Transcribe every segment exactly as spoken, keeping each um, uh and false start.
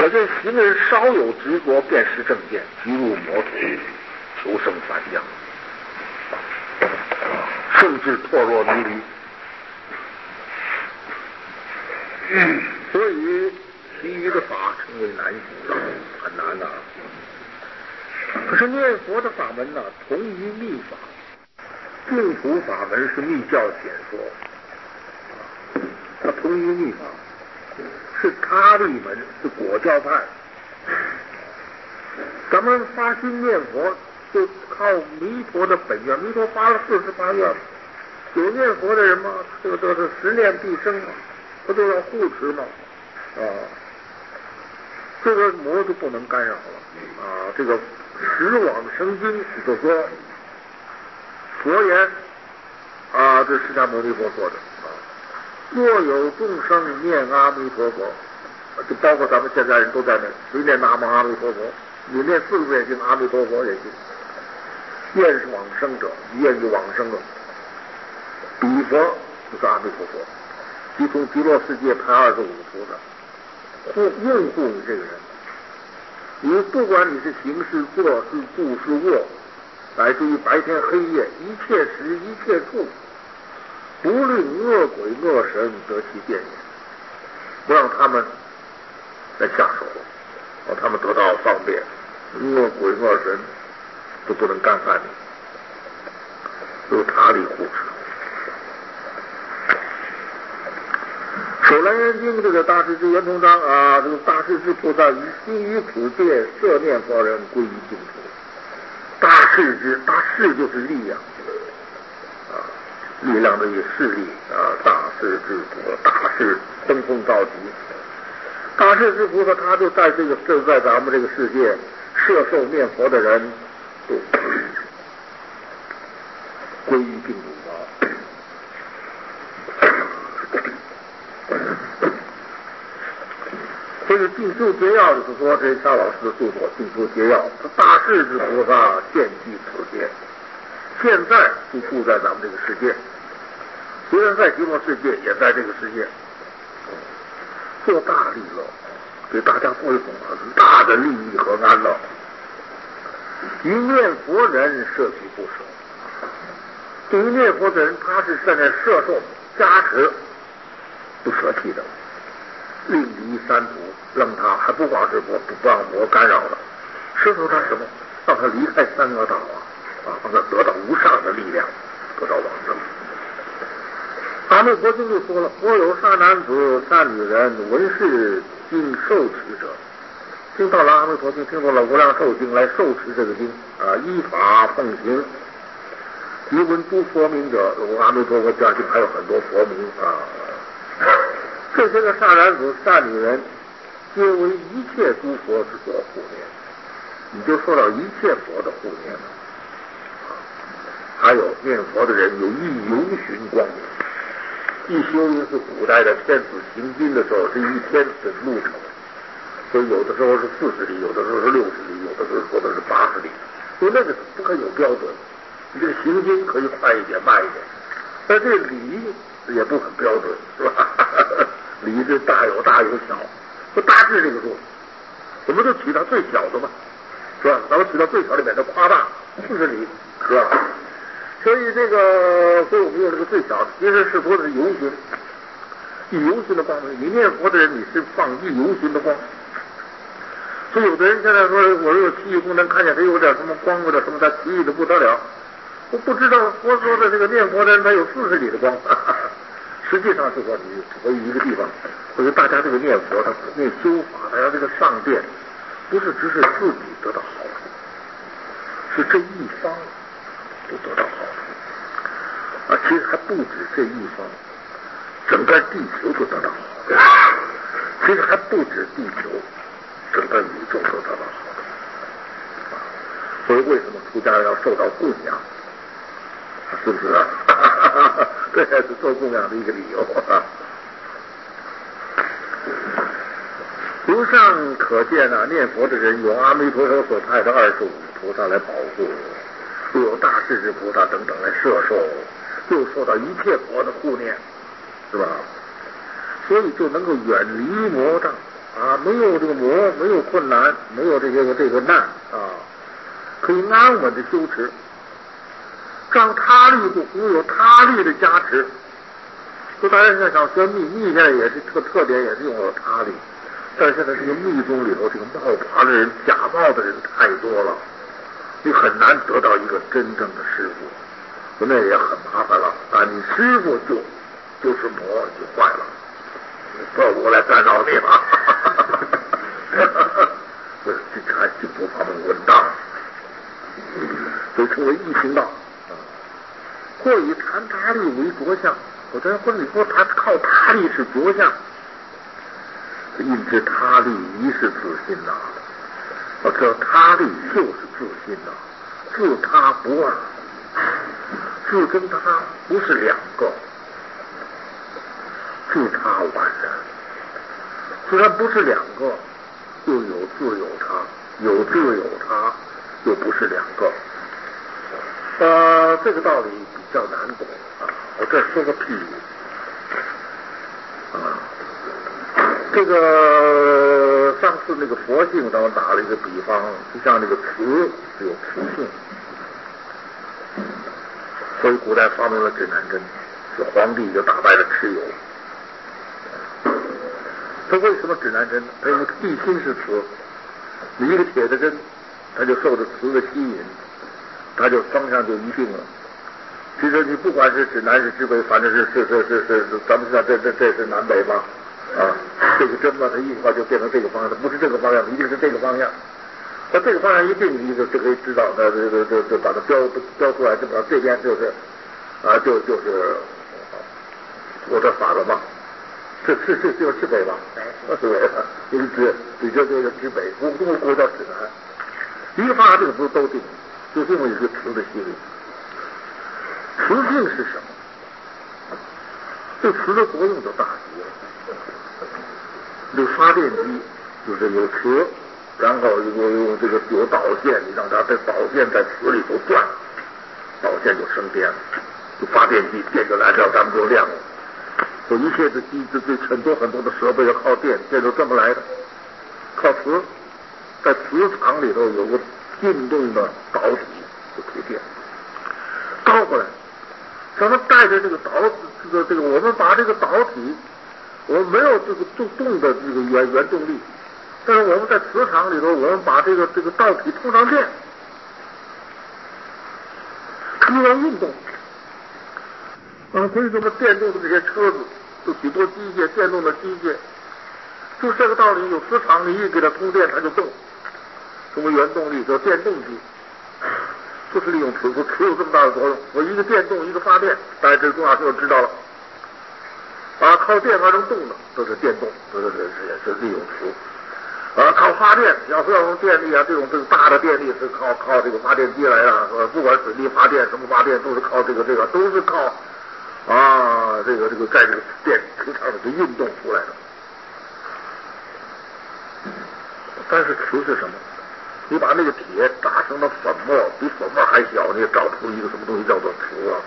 可见行人稍有执着，便是正见，即入魔土，求生反降，甚至堕落迷离。嗯，所以其余的法称为难行，很难呐、啊。可是念佛的法门呢、啊，同于密法，净土法门是密教显说，它同于密法，是他力门，是果教派。咱们发心念佛，就靠弥陀的本愿，弥陀发了四十八愿，有念佛的人嘛，这个这是十念必生嘛，不就要护持吗？啊，这个魔就不能干扰了啊！这个十往生经就说，佛言啊，这释迦牟尼佛说的啊，若有众生念阿弥陀佛，就包括咱们现在人都在那，谁念南无阿弥陀佛？你念四个也行，阿弥陀佛也行。愿是往生者，愿意往生了，彼佛就是阿弥陀佛，即从极乐世界派二十五个菩萨护拥护你这个人。你不管你是行是坐是住是卧，乃至于白天黑夜，一切时一切处，不令恶鬼恶神得其便也，不让他们来下手，让他们得到方便，恶鬼恶神都不能干犯你，由他力护持。《首楞严经》这个大势至圆通章啊，这个大势至菩萨于心于此界摄念佛人归于净土。大势至，大势就是力量啊，力量的一势力啊，大势至菩萨，大势登峰造极。大势至菩萨他就在这个就在咱们这个世界摄受念佛的人都归于净土啊。这个《净修捷要》就是说，这夏老师的著作《净修捷要》，他大势至菩萨现居此界，现在就住在咱们这个世界，虽然在极乐世界，也在这个世界做大利乐，给大家做一种很大的利益和安乐。于念佛人摄取不舍，对于念佛的人，他是在那摄受加持，不舍弃的。令离三途，让他还不光是不不让魔干扰了，摄受他什么？让他离开三恶道啊，啊，让他得到无上的力量，得到往生。阿弥陀经就说了：若有善男子、善女人，闻是经受持者，听到了阿弥陀经，听到了无量寿经来受持这个经啊，依法奉行。即闻诸佛名者，如阿弥陀佛家经还有很多佛名啊。这些个善男子、善女人，皆为一切诸佛之所护念，你就受到一切佛的护念了。还有念佛的人有一游巡光明，一修云是古代的天子行军的时候是一天的路程，所以有的时候是四十里，有的时候是六十里，有的时候说的是八十里，所以那个不可有标准。你这个行军可以快一点、慢一点，但这礼也不很标准，是吧？礼是大有大有小，不大致这个数，我们就取到最小的嘛，是吧？咱们取到最小里面的夸大，四十里，是吧？所以这个，所以我们用这个最小的，其实是说的是游行，一游行的光明。你念佛的人，你是放一游行的光。所以有的人现在说，我有奇异功能，看见他有点什么光，有点什么，他奇异的不得了。我不知道佛说的这个念佛的人，他有四十里的光。实际上是说你处于一个地方，所以大家这个念佛，他念修法，大家这个上殿，不是只是自己得到好处，是这一方都得到好处啊！其实还不止这一方，整个地球都得到好处，其实还不止地球，整个宇宙都得到好处。所以为什么出家人要受到供养？是不是啊？这也是做供养的一个理由啊。由上可见啊，念佛的人有阿弥陀佛所派的二十五菩萨来保护，又有大势至菩萨等等来摄受，又受到一切佛的护念，是吧？所以就能够远离魔障， 啊，没有这个魔，没有困难，没有这些个这个难啊，可以安稳的修持。让他力度拥有他力的加持。说大家现在想学密，密现在也是特特点，也是拥有他力。但是现在这个密宗里头，这个冒牌的人、假冒的人太多了，你很难得到一个真正的师傅，那也很麻烦了啊！你师傅就就是魔，你就坏了，不要我来干扰你了。这这还净土法门稳当，所以称为易行道。或以谈他力为着相，我这或者你说他靠他力是着相，因知他力一是自心呐、啊。我知道他力就是自心呐、啊，自他不二，自跟他不是两个，自他宛然。虽然不是两个，又有自有他，有自有他，又不是两个。呃，这个道理比较难懂啊。我这说个譬喻啊，这个上次那个佛性，咱们打了一个比方，就像那个瓷有瓷性，所以古代发明了指南针，这皇帝就打败了蚩尤。他为什么指南针呢？他因为地心是瓷，你一个铁的针，它就受着瓷的吸引。他就方向就一定了。其实你不管是指南是指北，反正是是是是是，咱们知道这这这是南北吧？啊，这个针嘛，它一块就变成这个方向，它不是这个方向，一定是这个方向。那这个方向一定，你就就可以知道，那这这这这把它标标出来，这边这边就是啊，就就是我这法了嘛。是是是就是指北吧？是北吧？一个指比这这个指北，我我我叫指南。一个方向这个不是都定。就因为一个磁的吸引，磁性是什么？这磁的作用就大极了。这发电机就是有磁，然后有有这个有导线，你让它在导线在磁里头转，导线就生电了。就发电机电就来了，咱们就亮了。有一切的机子，对很多很多的设备要靠电，电就这么来的，靠磁，在磁场里头有个运动的导体就出电，倒过来，咱们带着这个导这个这个，我们把这个导体，我们没有这个动动的这个原原动力，但是我们在磁场里头，我们把这个这个导体通上电，它要运动啊，所以这么电动的这些车子，有许多机械，电动的机械，就这个道理，有磁场，你一给它通电，它就动。成为原动力叫电动机，就是利用磁，磁有这么大的作用。我一个电动，一个发电，大家这个重要就知道了。啊，靠电而能动的都是电动，这是也是利用磁。啊，靠发电，要是要用电力啊，这种这个大的电力是靠靠这个发电机来的，呃，不管水力发电什么发电，都是靠这个这个，都是靠啊这个这个在这个电磁场里的运动出来的。但是磁是什么？你把那个铁打成了粉末，比粉末还小，你也找不出一个什么东西叫做磁啊。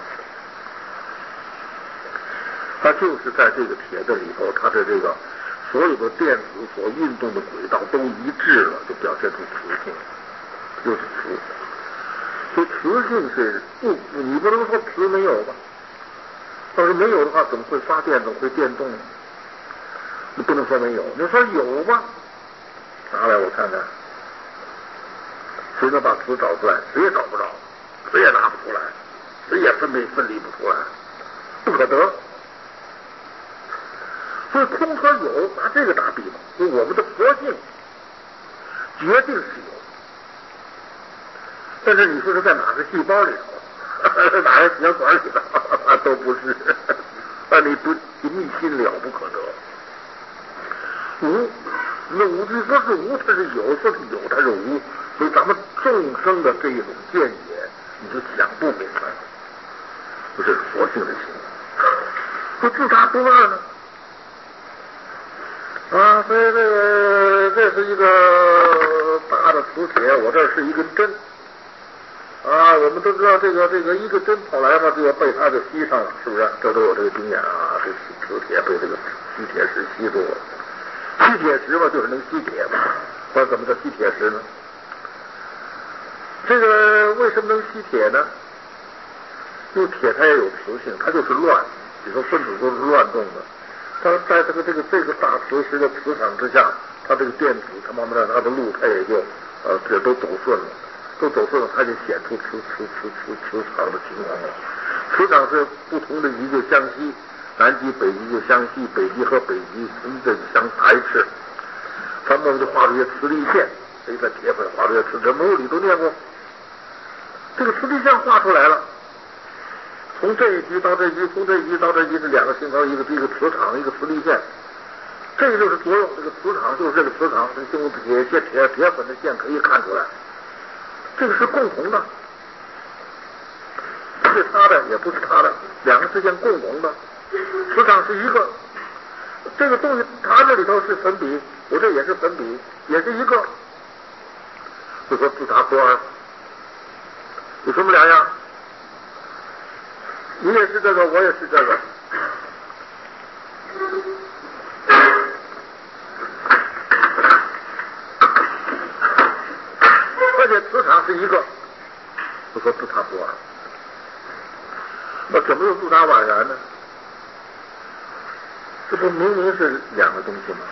它就是在这个铁的里头，它的这个所有的电子所运动的轨道都一致了，就表现出磁性，就是磁。所以磁性是不，你不能说磁没有吧？要是没有的话，怎么会发电？怎么会电动呢？你不能说没有，你说有吧？拿来我看看。谁能把磁找出来？谁也找不着，谁也拿不出来，谁也分别分离不出来，不可得。所以空和有，拿这个打比方，就我们的佛性决定是有，但是你说是在哪个细胞里头，哪个血管里头，都不是。那你不你密心了不可得。无，那无据说是无，它是有；说是有，它是无。所以咱们众生的这一种见解，你就想不明白，不是佛性的行为。说自他不二呢？啊，所以这个这是一个大的磁铁，我这是一根针。啊，我们都知道这个这个一个针跑来嘛，就要被它给吸上了，是不是？这都有这个经验啊，这磁铁被这个吸铁石吸住了。 吸铁石嘛，就是能吸铁嘛。那怎么叫吸铁石呢？这个为什么能吸铁呢？因为铁它也有磁性，它就是乱，比如说分子都是乱动的。它在这个这个这个大磁石的磁场之下，它这个电子它慢慢的它的路它也就呃这都走顺了，都走顺了，它就显出磁磁磁磁磁场的情况了。磁场是不同的极就相吸，南极北极就相吸，北极和北极一个相排斥。咱们就画出一些磁力线，一个铁粉画出一些磁，这母里都念过。这个磁力线画出来了，从这一级到这一级，从这一级到这一级是两个星球，一个一个磁场，一个磁力线。这个就是作用，这个磁场就是这个磁场，这用铁铁铁铁粉的线可以看出来，这个是共同的，不是他的，也不是他的，两个之间共同的，磁场是一个。这个东西它这里头是粉笔，我这也是粉笔，也是一个，就说自他不二，有什么两样？你也是这个，我也是这个。而且磁场是一个，就说自他不二。那怎么又自他宛然呢？这不明明是两个东西吗？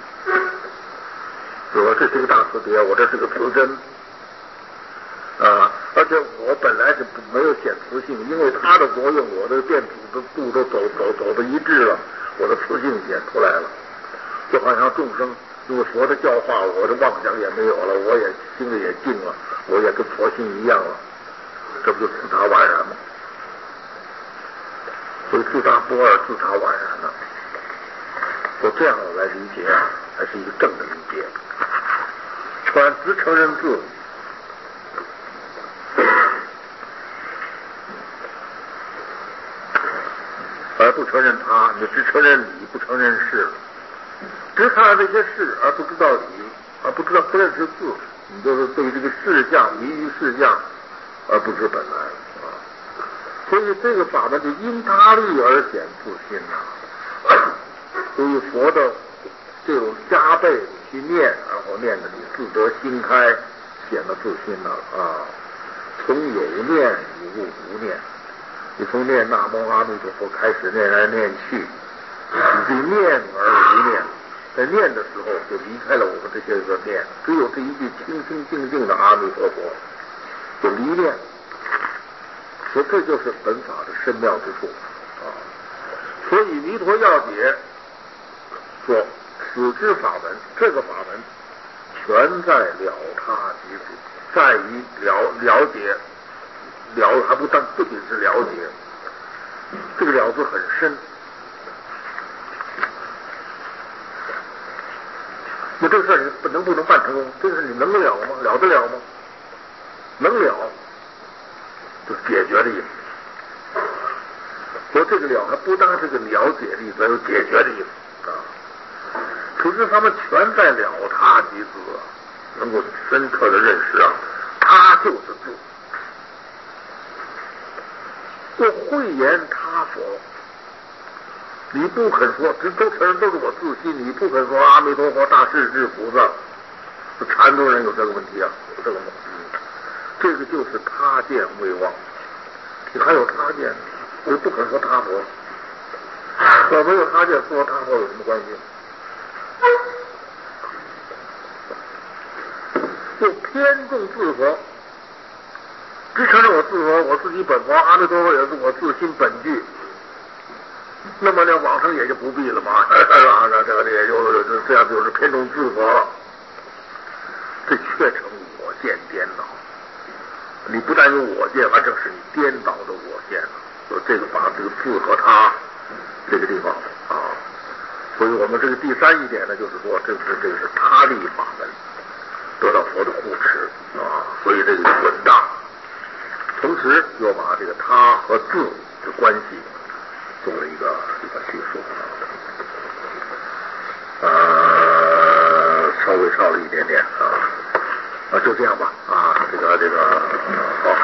我这是个大磁碟，我这是个磁针啊！而且我本来是没有显磁性，因为它的作用，我的电子的度都走走走的一致了，我的磁性显出来了。就好像众生因为佛的教化，我的妄想也没有了，我也心里也静了，我也跟佛心一样了，这不就自他宛然吗？所以自他不二，自他宛然了。我这样来理解，还是一个正的理解。反只承认自，而不承认他，你只承认理，不承认事，只看这些事而不知道理，而不知道不认识自，你就是对这个事相迷于事相，而不知本来啊。所以这个法门就因他力而显自心啊。所以佛的这种加倍去念，然后念的你自得心开，显得自心了啊。从有念你入无念，你从念南无阿弥陀佛开始念来念去，你对念而无念，在念的时候就离开了我们这些个念，只有这一句清清静静的阿弥陀佛，就离念。所以这就是本法的深妙之处啊。所以弥陀要解说此之法门，这个法门全在了他即止，在于了了解，了还不但不仅是了解，这个了字很深。那这个事儿你能不能办成功？这个事你能了吗？了得了吗？能了，就是解决的意思。说这个了还不单是个了解的意思，还有解决的意思啊。可是他们全在了他即自，能够深刻的认识啊，他就是自。我慧言他佛，你不肯说，这都承认都是我自心，你不肯说阿弥陀佛大势至菩萨，禅宗人有这个问题啊，有这个问题。这个就是他见未忘，你还有他见，你不肯说他佛，我没有他见，说他佛有什么关系？就偏重自佛，只承认我自佛，我自己本佛，阿弥陀佛也是我自心本具。那么呢，往生也就不必了嘛，是吧？这这个也就这样，就是偏重自佛了。这确成我见颠倒。你不但有我见，还正是你颠倒的我见了。就这个把这个自和他这个地方啊。所以我们这个第三一点呢，就是说，这是这个是他力法门得到佛的护持啊，所以这个稳当。同时又把这个他和自的关系做了一个一个叙述啊，呃，稍微少了一点点啊，啊，就这样吧啊，这个这个好。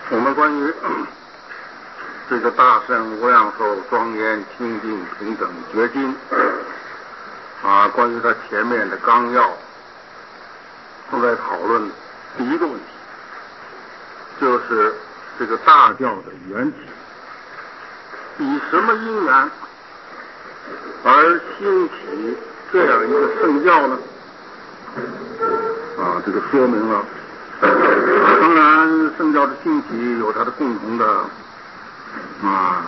我们关于这个大圣无量寿庄严清净平等觉经啊，关于它前面的纲要，都在讨论第一个问题，就是这个大教的缘起，以什么因缘而兴起这样一个圣教呢？啊，这个说明了。当然，圣教的兴起有它的共同的啊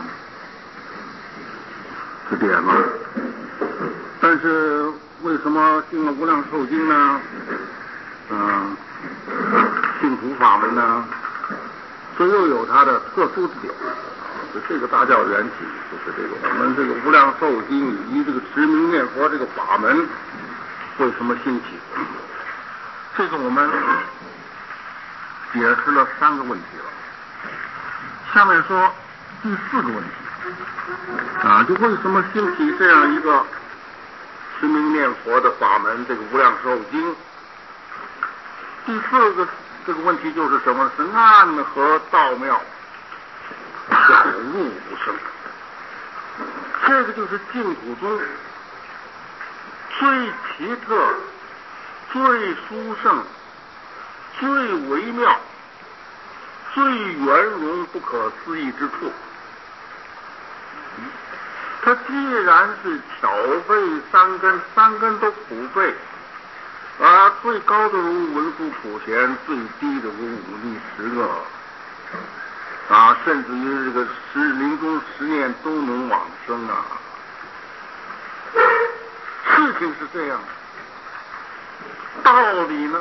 这点嘛。但是为什么信了无量寿经呢？嗯，信徒法门呢，这又有它的特殊之点。就这个大教缘起，就是这个我们这个无量寿经以及这个持名念佛这个法门为什么兴起？这个我们解释了三个问题了，下面说第四个问题啊，就为什么兴起这样一个持名念佛的法门，这个无量寿经？第四个这个问题就是什么？是暗合道妙，巧入无声。这个就是净土宗最奇特、最殊胜、最微妙、最圆融不可思议之处。它既然是巧备三根，三根都普备，而最高的如文殊普贤，最低的如五逆十恶，啊，甚至于这个十临终十念都能往生啊。事情是这样的，道理呢？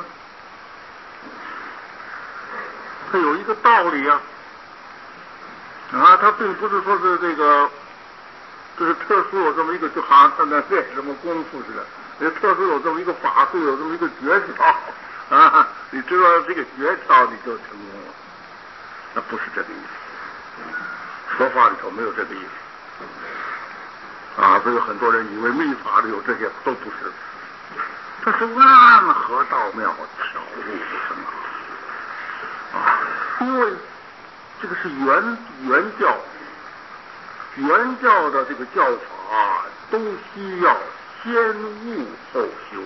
它有一个道理啊，啊，它并不是说是这个，就是特殊有这么一个，就好像正在练什么功夫似的，也特殊有这么一个法术，有这么一个诀窍啊，你知道这个诀窍你就成功了，那不是这个意思，说话里头没有这个意思啊，所以很多人以为密法里有这些，都不是，这是暗合道妙，巧入无声啊，因为这个是原原教，原教的这个教法都需要先悟后修，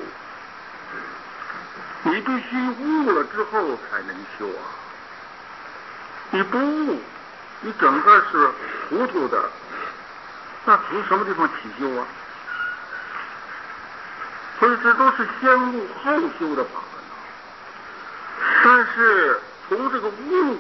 你必须悟了之后才能修啊！你不悟，你整个是糊涂的，那从什么地方起修啊？所以这都是先悟后修的法门啊。但是从这个悟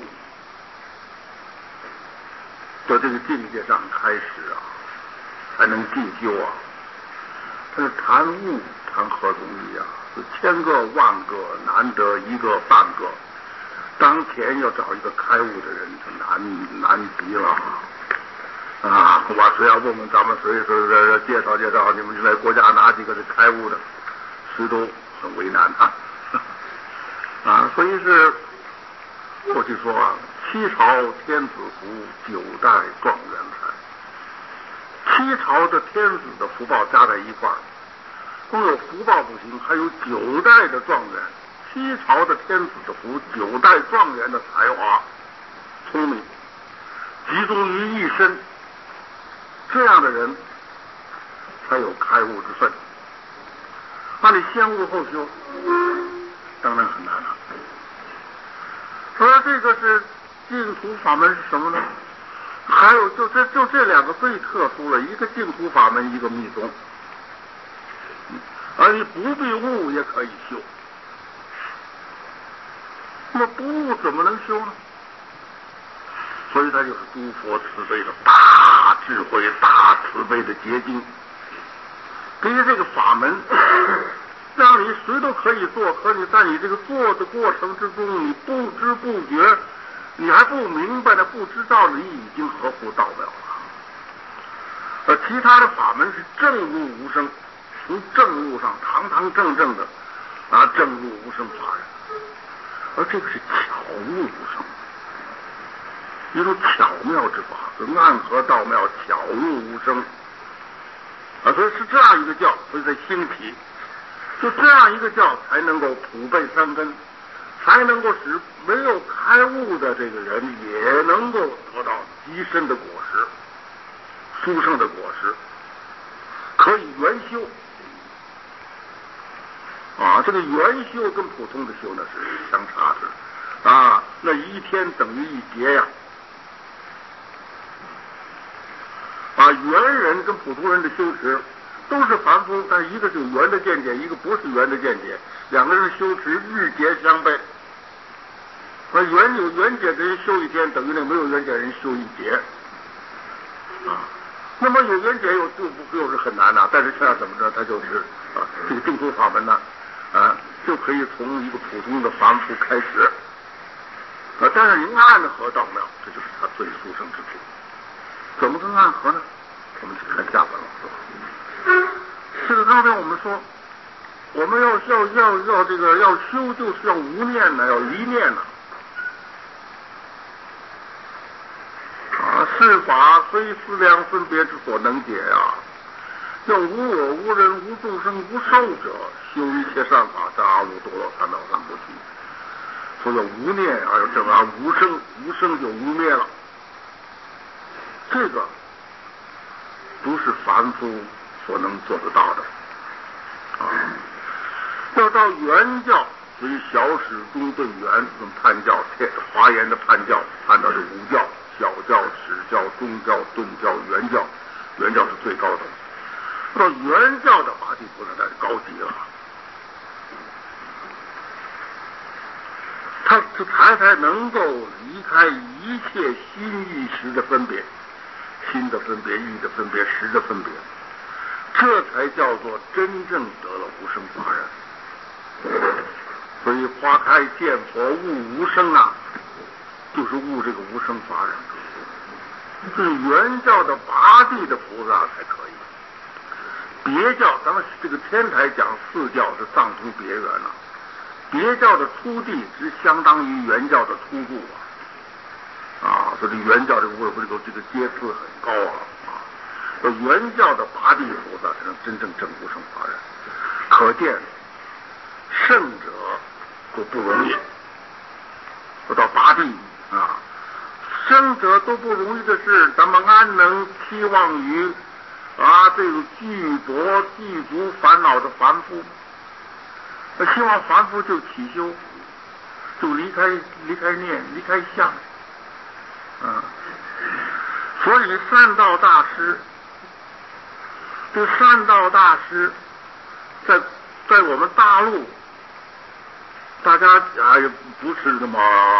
的这个境界上开始啊，才能进修啊。这是谈悟谈何容易啊？是千个万个难得一个半个，当前要找一个开悟的人，就难难极了啊！我谁要问问咱们谁谁介绍介绍，你们在国家哪几个是开悟的，谁都很为难啊！啊，所以是过去说啊，七朝天子福，九代状元才。七朝的天子的福报加在一块儿，光有福报不行，还有九代的状元。七朝的天子的福，九代状元的才华、聪明，集中于一身，这样的人才有开悟之分。那你先悟后修，当然很难了。而这个是净土法门是什么呢？还有就这就这两个最特殊了，一个净土法门，一个密宗。而你不必悟也可以修，那么不悟怎么能修呢？所以它就是诸佛慈悲的大智慧、大慈悲的结晶。给你这个法门，让你谁都可以做，可你在你这个做的过程之中，你不知不觉，你还不明白的、不知道的，你已经合乎道了。而其他的法门是正入无声，从正路上堂堂正正的啊正入无声法人，而这个是巧入无声，一种巧妙之法，是暗合道妙，巧入无声。啊，所以是这样一个教，所以在兴起，就这样一个教才能够普备三根， 才能够使没有开悟的这个人也能够得到极深的果实，殊胜的果实，可以圆修。啊，这个圆修跟普通的修呢是相差的，啊，那一天等于一劫呀。啊，圆人跟普通人的修持都是凡夫，但一个是有圆的见解，一个不是圆的见解，两个人修持日劫相悖。而圆有圆解的人修一天，等于那没有圆解的人修一劫。啊，那么有圆解又就不又是很难的、啊，但是现在怎么着，他就是啊，这个净土法门呢，啊，就可以从一个普通的凡夫开始。啊，但是您暗合道妙，这就是他最殊胜之处。怎么跟暗合呢？我们去看下本了。这个刚才我们说，我们要要要要这个要修，就是要无念呢，要离念呢。啊，是法非思量分别之所能解啊！要无我、无人、无众生、无寿者，修一切善法，在阿耨多罗三藐三菩提。说要无念啊，要证啊无生，无生就无灭了。这个不是凡夫所能做得到的啊！要到原教，所以小始中顿圆跟判教，华严的判教判到这五教：小教、始教、中教、顿教、原教。原教是最高的。到原教的八地菩萨那是高级了，他这才才能够离开一切心意识的分别。心的分别、意的分别、识的分别，这才叫做真正得了无生法忍。所以花开见佛悟无生啊，就是悟这个无生法忍。这是原教的八地的菩萨才可以。别教，咱们这个天台讲四教是藏通别圆了、啊，别教的初地只相当于原教的初度啊。啊，所以原教这个不是说这个阶次很高啊啊！原教的八地菩萨才能真正证无生法忍，可见圣者都不容易。说到八地啊，圣者都不容易的事，咱们安能期望于啊这个具薄具足烦恼的凡夫？那希望凡夫就起修，就离开离开念，离开相。啊，所以善道大师，这善道大师，在在我们大陆，大家啊也不是那么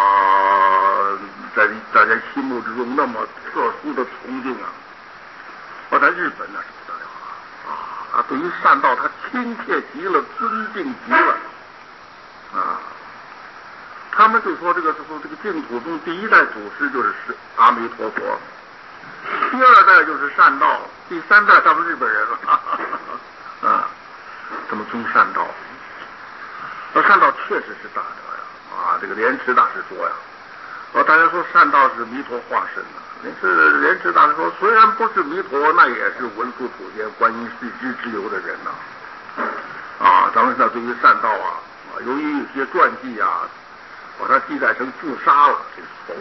在大家心目之中那么特殊的崇敬啊。我在日本那是不得了啊！啊，对于善道他亲切极了，尊敬极了啊。他们就说这个说这个净土宗第一代祖师就是阿弥陀佛，第二代就是善道，第三代他们日本人了啊，他们宗善道，而善道确实是大德呀啊！这个莲池大师说呀，啊大家说善道是弥陀化身呢，那是莲池大师说，虽然不是弥陀，那也是文殊普贤观音世之之流的人呐啊！咱们现在对于善道啊，由于有些传记啊。把他记载成自杀了，这是错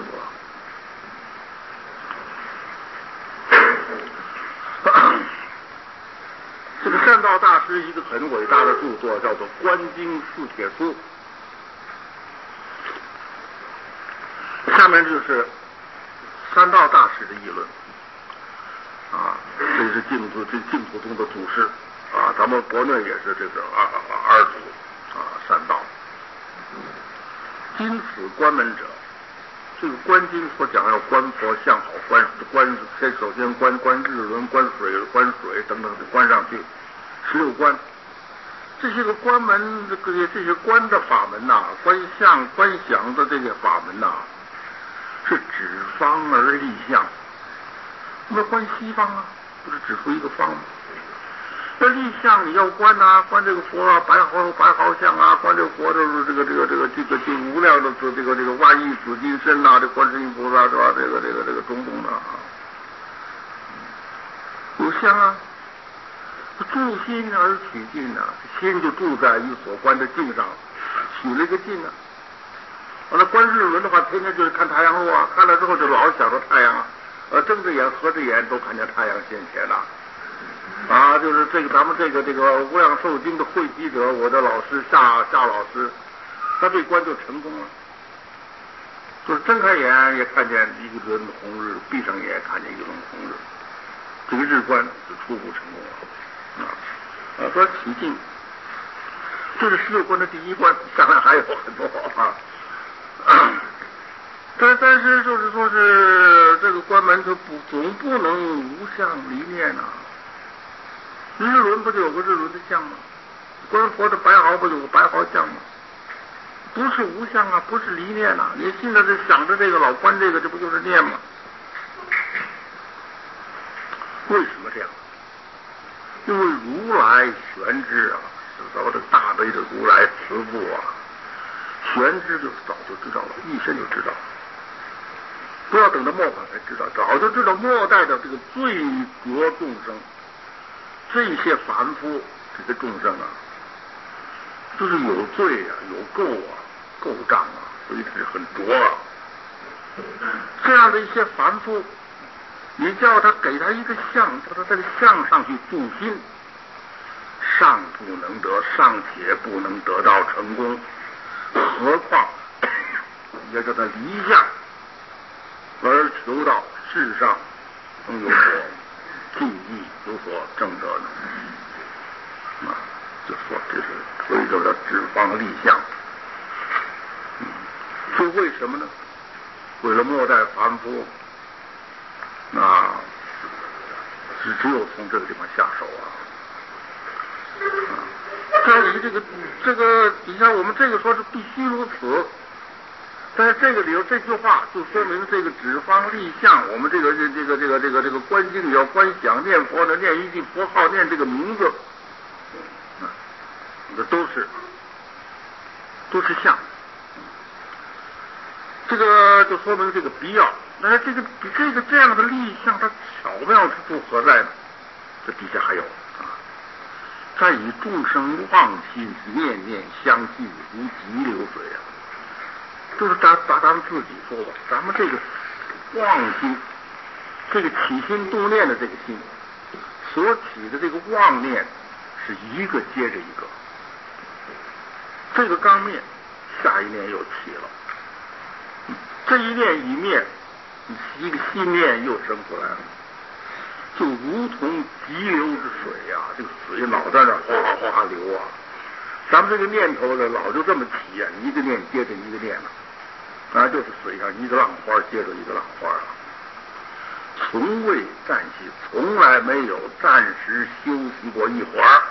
误了。这个善道大师一个很伟大的著作叫做《观经四帖书》，下面就是善道大师的议论啊，这是净土这净土宗的祖师啊，咱们国内也是这个二二祖啊，善道。今此观门者，这个观经所讲要观佛像好观观，先首先观观日轮、观水、观水等等的观上去，十六观。这些个观门，这个这些观的法门呐、啊，观相、观想的这些法门呐、啊，是指方而立相。那观西方啊，不是指出一个方吗？那立相你要观啊，观这个佛啊，白毫白毫相啊，观这个佛的这个这个这个这个这无量的这个这个万亿紫金身呐、啊，这观世音菩萨是吧？这个这个这个种种的啊，有相啊，住心而取境啊，心就住在于所观的境上，取了一个境啊， 完了观日轮的话，天天就是看太阳落啊，看了之后就老想着太阳啊，呃，睁着眼合着眼都看见太阳现前了。啊，就是这个咱们这个这个无量寿经的汇集者，我的老师夏夏老师，他这关就成功了。就是睁开眼也看见一个轮红日，闭上眼也看见一轮红日，这个日观是初步成功了。啊啊，说起劲，这是十六关的第一关，当然还有很多啊。但但是就是说是这个关门就不总不能无相离念啊。日轮不就有个日轮的相吗？观佛的白毫不就有个白毫相吗？不是无相啊，不是离念啊！你现在是想着这个老观这个，这不就是念吗？为什么这样？因为如来玄知啊，咱们这大悲的如来慈父啊，玄知就早就知道了，一生就知道了，不要等到末法才知道，早就知道末代的这个罪恶众生，这些凡夫这些众生啊，就是有罪啊，有垢啊，垢障啊，所以是很浊啊。这样的一些凡夫，你叫他给他一个相，叫他在这个相上去住心，尚不能得，尚且不能得到成功，何况也叫他离相，而求到世上能有所注意，有所正得呢？啊，就说这是所以叫他指方立相。嗯，是为什么呢？为了末代凡夫，啊，只只有从这个地方下手啊。啊，在于这个这个底下，我们这个说是必须如此。但是这个里头这句话就说明这个指方立相，我们这个这这个这个这个这个观经里要观想念佛的，念一句佛号，念这个名字，啊，这都是都是相。这个就说明这个必要。那这个这个这样的立相，它巧妙之处何在呢？这底下还有啊，在以众生妄心念念相继，如急流水啊。就是咱咱咱们自己说吧，咱们这个妄心，这个起心动念的这个心，所起的这个妄念是一个接着一个，这个刚灭，下一念又起了，这一念一灭，一个新念又生出来了，就如同急流之水啊，这个水老在那哗哗哗流啊，咱们这个念头呢，老就这么起啊，一个念接着一个念了。啊，就是水上一个浪花接着一个浪花了，从未暂息，从来没有暂时休息过一会儿。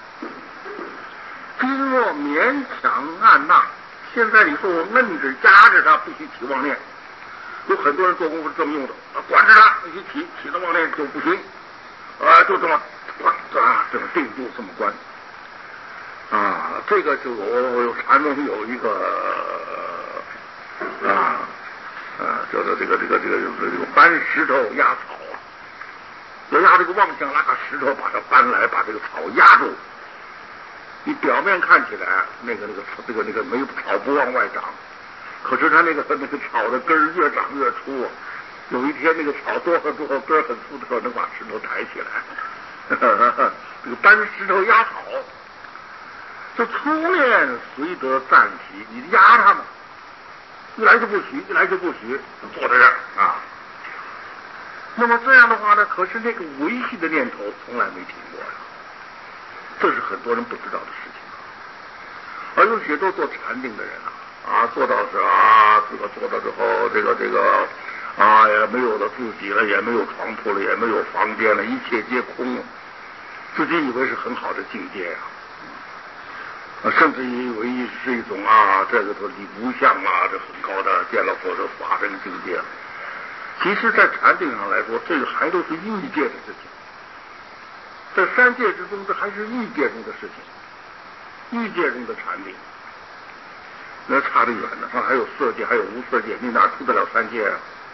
今若勉强按捺，现在你说我摁着压着它，必须起妄念。有很多人做功夫是这么用的，啊，管着它，必须起，起了妄念就不行，啊，就这么啊，这么定住这么关。啊，这个就有有禅宗有一个。啊啊，叫做这个这个这个这个搬石头压草啊，要压这个妄想，拿个石头把它搬来，把这个草压住。你表面看起来那个那个这个那个没有草不往外长，可是它那个那个草的根儿越长越粗啊。有一天那个草多很多根儿很粗的时候，能把石头抬起来。这个搬石头压草，这初念随得暂起，你压它嘛。一来就不许，一来就不许，坐在这儿啊。那么这样的话呢，可是那个维系的念头从来没停过呀，这是很多人不知道的事情。而有许多做禅定的人啊，啊，做到是啊，自个做到之后，这个这个啊，也没有了自己了，也没有床铺了，也没有房间了，一切皆空了，自己以为是很好的境界呀。啊，甚至以为是一种啊，这个说你无相啊，这很高的见了佛的法身境界。其实，在禅定上来说，这个还都是欲界的事情。在三界之中，这还是欲界中的事情。欲界中的禅定，那差得远呢。它还有色界，还有无色界，你哪出得了三界啊？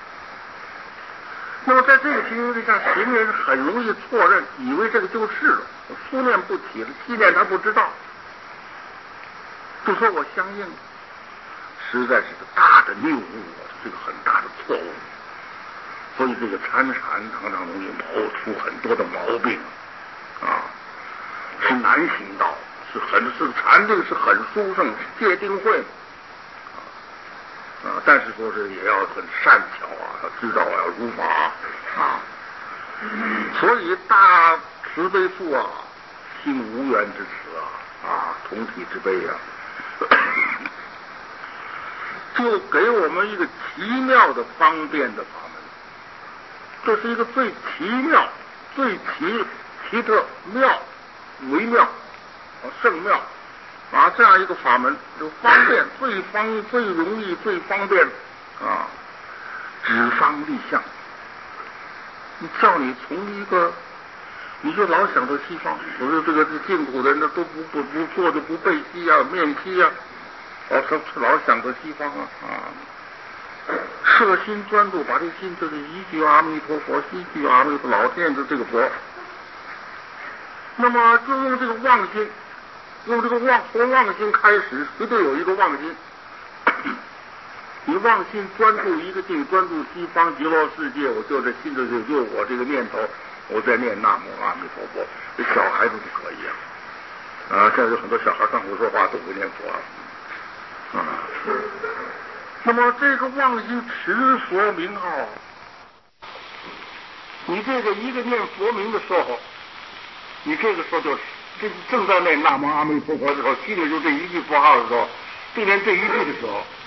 那么，在这个情形之下，行人很容易错认，以为这个就是了。思念不起了，气念他不知道。就说我相应， 实在是个大的谬误，是个很大的错误。所以这个参禅常常容易毛出很多的毛病啊，是难行道，是很是禅定是很殊胜，是戒定慧啊啊，但是说是也要很善巧啊，要知道要如法啊。所以大慈悲父啊，性无缘之慈啊，啊，同体之悲啊，就给我们一个奇妙的方便的法门。这是一个最奇妙、最奇奇特妙、微妙、啊圣妙啊这样一个法门，就方便最方最容易最方便啊，指方立相。你叫你从一个，你就老想着西方，我说这个净土人呢都不不不做就不背西啊、面西啊，老想老想着西方啊啊。摄心专注，把这心就是一句阿弥陀佛，一句阿弥陀老天子这个佛。那么就用这个妄心，用这个妄从妄心开始，绝对有一个妄心。你妄心专注一个境，专注西方极乐世界，我就这心就就就我这个念头，我在念南无阿弥陀佛。这小孩子不可以啊！啊，现在有很多小孩上口说话都不念佛啊。啊那么这个妄心持佛名号，你这个一个念佛名的时候，你这个时候就正正在念南无阿弥陀佛的时候，心里就这一句佛号的时候，就连这一句的时候，